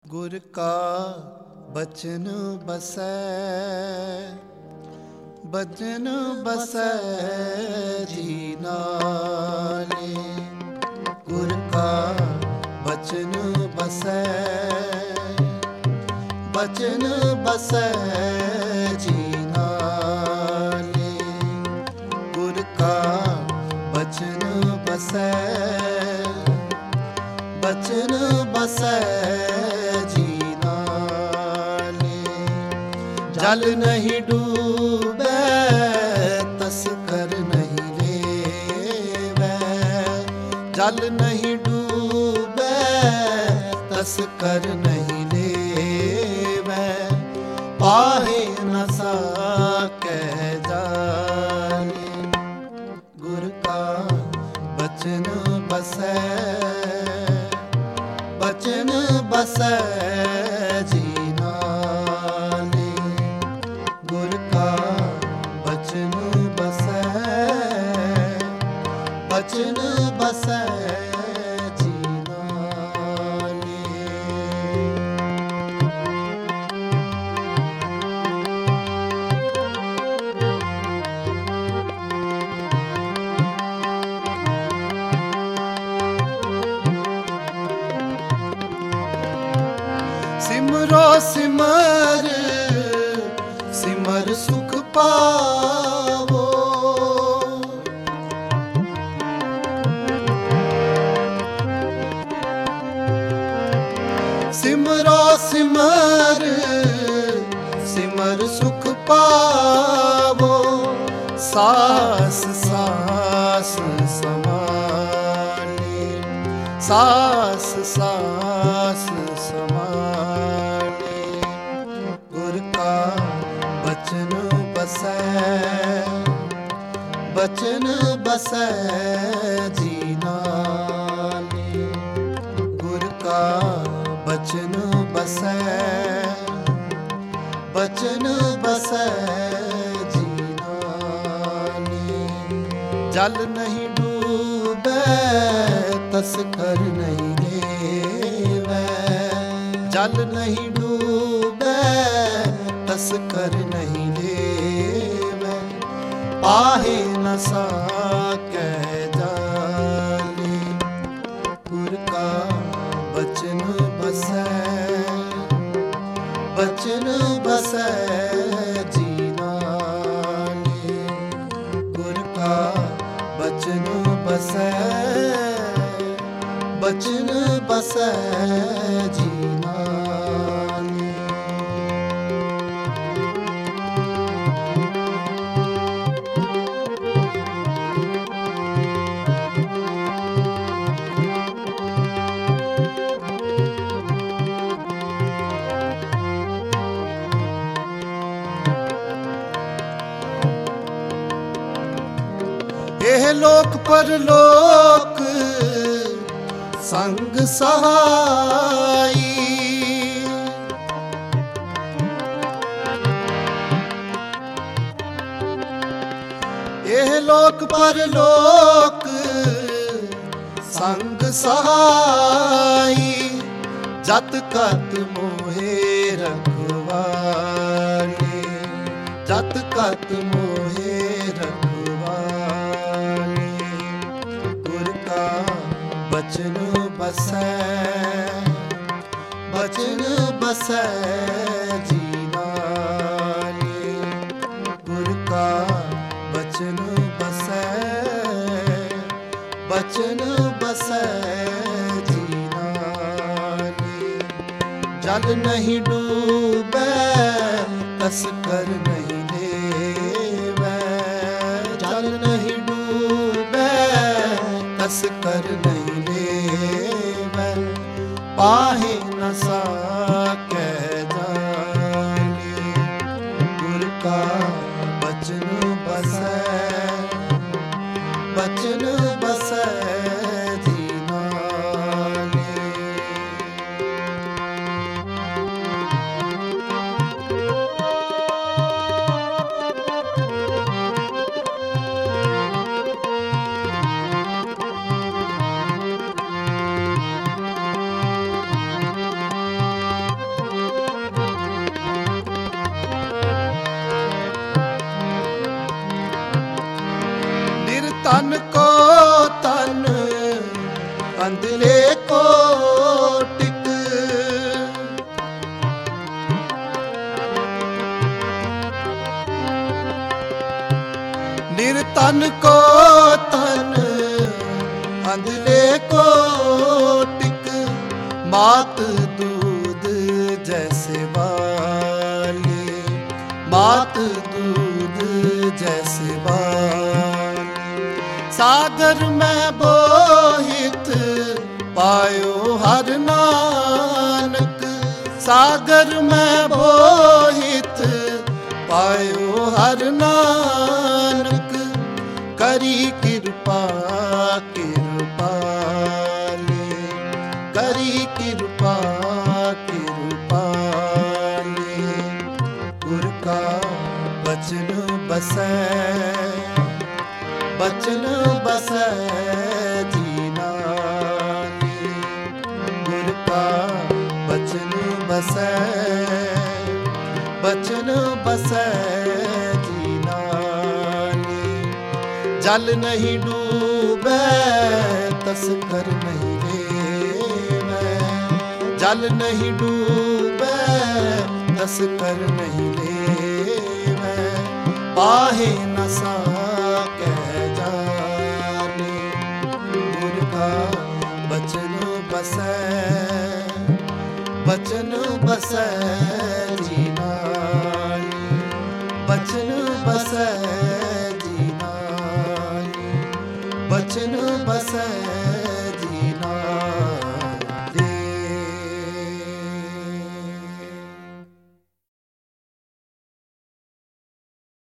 ਗੁਰ ਕਾ ਬਚਨ ਬਸੈ, ਬਚਨ ਬਸੈ ਜੀ ਨਾਲੇ। ਗੁਰ ਕਾ ਬਚਨ ਬਸੈ, ਬਚਨ ਬਸੈ ਜੀ ਨਾਲੇ। ਗੁਰ ਕਾ ਬਚਨ ਬਸੈ, ਬਚਨ ਬਸੈ ਜੀ ਨਾਲੇ। ਜਲ ਨਹੀਂ ਡੂਬੈ ਤਸ ਕਰ ਨਹੀਂ ਲੇਵੈ, ਜਲ ਨਹੀਂ ਡੂਬੈ ਤਸ ਕਰ ਨਹੀਂ ਲੇਵੈ। ਪਾਹੇ ਨ ਸਾਕੈ ਜਾਲੇ। ਗੁਰ ਕਾ ਬਚਨ ਬਸੈ, ਬਚਨ ਬਸੈ ਜੀ ਨਾਲੇ। ਗੁਰ ਕਾ ਬਚਨ ਬਸੈ, ਬਚਨ ਬਸੈ ਜੀ ਨਾਲੇ। ਸਿਮਰੋ ਸਿਮਰ, ਸਿਮਰ ਸੁਖ ਪਾਵੋ। ਸਿਮਰੋ ਸਿਮਰ, ਸਿਮਰ ਸੁਖ ਪਾਵੋ। ਸਾਸ ਸਾਸ ਸਮਾਲੇ, ਸਾਸ ਸਾਸ ਸਮਾਲੇ। ਗੁਰ ਕਾ ਬਚਨ ਬਸੈ, ਬਚਨ ਬਸੈ ਜੀ ਨਾਲੇ। ਗੁਰ ਕਾ ਬਚਨ ਬਸੈ, ਬਚਨ ਬਸੈ ਜੀ ਨਾਲੇ। ਜਲ ਨਹੀਂ ਡੂਬੈ ਤਸ ਕਰ ਨਹੀਂ ਲੇਵੈ, ਜਲ ਨਹੀਂ ਡੂਬੈ ਤਸ ਕਰ ਨਹੀਂ ਲੇਵੈ। ਪਾਹੇ ਨ ਸਾਕੈ ਜਾਲੇ। ਗੁਰ ਕਾ ਬਚਨ ਬਸੈ, ਬਚਨ ਬਸੈ ਜੀ ਨਾਲੇ। ਗੁਰ ਕਾ ਬਚਨ ਬਸੈ, ਬਚਨ ਬਸੈ ਜੀ ਨਾਲੇ। ਇਹ ਲੋਕ ਪਰਲੋਕ ਸੰਗ ਸਹਾਈ। ਇਹ ਲੋਕ ਪਰਲੋਕ ਸੰਗ ਸਹਾਈ। ਜਤ ਕਤ ਮੋਹਿ ਰਖਵਾਲੇ, ਜਤ ਕਤ ਮੋਹਿ ਰਖਵਾਲੇ। ਗੁਰ ਕਾ ਬਚਨ ਬਸੈ, ਬਚਨ ਬਸੈ ਜੀ ਨਾਲੇ। ਗੁਰ ਕਾ ਬਚਨ ਬਸੈ, ਬਚਨ ਬਸੈ ਜੀ ਨਾਲੇ। ਜਲ ਨਹੀਂ ਡੂਬੈ ਤਸ ਕਰ ਨਹੀਂ ਲੇਵੈ, ਜਲ ਨਹੀਂ ਡੂਬੈ ਤਸ ਕਰ ਨਹੀਂ ਲੇਵੈ। ਪਾਹੇ ਨ ਸਾਕੈ ਜਾਲੇ। ਗੁਰ ਕਾ ਬਚਨ ਬਸੈ, ਬਚਨ ਬਸੈ ਜੀ ਨਾਲੇ। तन को तन अंधले को टिक मात दूध जैसे वाली, मात दूध जैसे वाली। सागर में बोहित पायो हर नानक, सागर में बोहित पायो हर नानक। करी कृपा कृपाले, करी कृपा कृपाले। गुर का बचन बसै, बचन बसै जीनानी। गुर का बचन बसै, बचन बसै जीनानी। जल नहीं डूबे तस्कर नहीं लेवै, जल नहीं डूबे तस्कर नहीं लेवै। पाहे न साकै जाने, गुर का बचन बसै, बचन बसै जीनानी। बचन